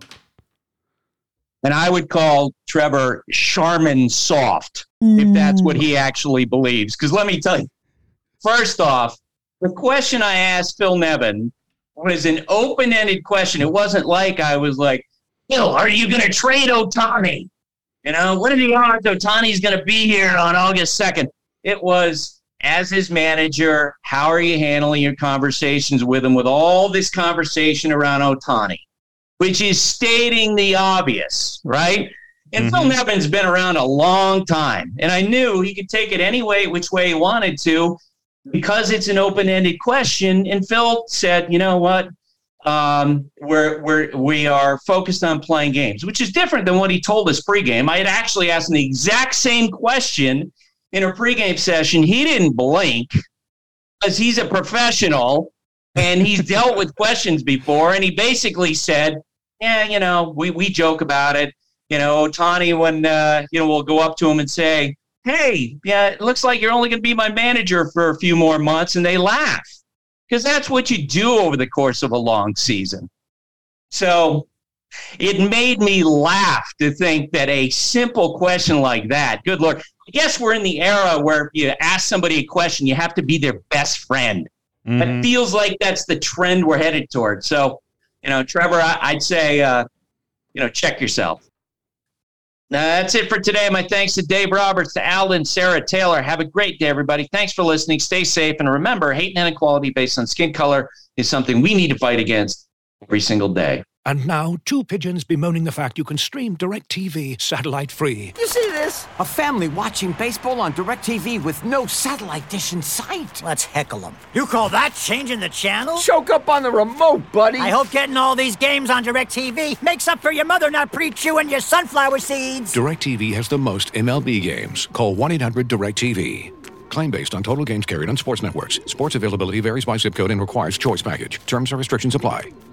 And I would call Trevor Charmin soft if that's what he actually believes. Because let me tell you. First off, the question I asked Phil Nevin was an open-ended question. It wasn't like I was like, Phil, are you going to trade Ohtani? You know, what are the odds Ohtani's going to be here on August second? It was, as his manager, how are you handling your conversations with him with all this conversation around Ohtani, which is stating the obvious, right? And mm-hmm. Phil Nevin's been around a long time, and I knew he could take it any way, which way he wanted to, because it's an open-ended question. And Phil said, you know what, um, we're, we're, we are focused on playing games, which is different than what he told us pregame. I had actually asked him the exact same question in a pregame session. He didn't blink because he's a professional and he's dealt with questions before. And he basically said, yeah, you know, we, we joke about it. You know, Ohtani, when, uh, you know, we'll go up to him and say, hey, yeah, it looks like you're only going to be my manager for a few more months, and they laugh because that's what you do over the course of a long season. So it made me laugh to think that a simple question like that, good Lord, I guess we're in the era where if you ask somebody a question, you have to be their best friend. Mm-hmm. It feels like that's the trend we're headed toward. So, you know, Trevor, I, I'd say, uh, you know, check yourself. that's it for today. My thanks to Dave Roberts, to Alan, Sarah, Taylor. Have a great day, everybody. Thanks for listening. Stay safe. And remember, hate and inequality based on skin color is something we need to fight against every single day. And now, two pigeons bemoaning the fact you can stream DirecTV satellite-free. You see this? A family watching baseball on DirecTV with no satellite dish in sight. Let's heckle them. You call that changing the channel? Choke up on the remote, buddy. I hope getting all these games on DirecTV makes up for your mother not pre-chewing your sunflower seeds. DirecTV has the most M L B games. Call one eight hundred direct T V. Claim based on total games carried on sports networks. Sports availability varies by zip code and requires choice package. Terms and restrictions apply.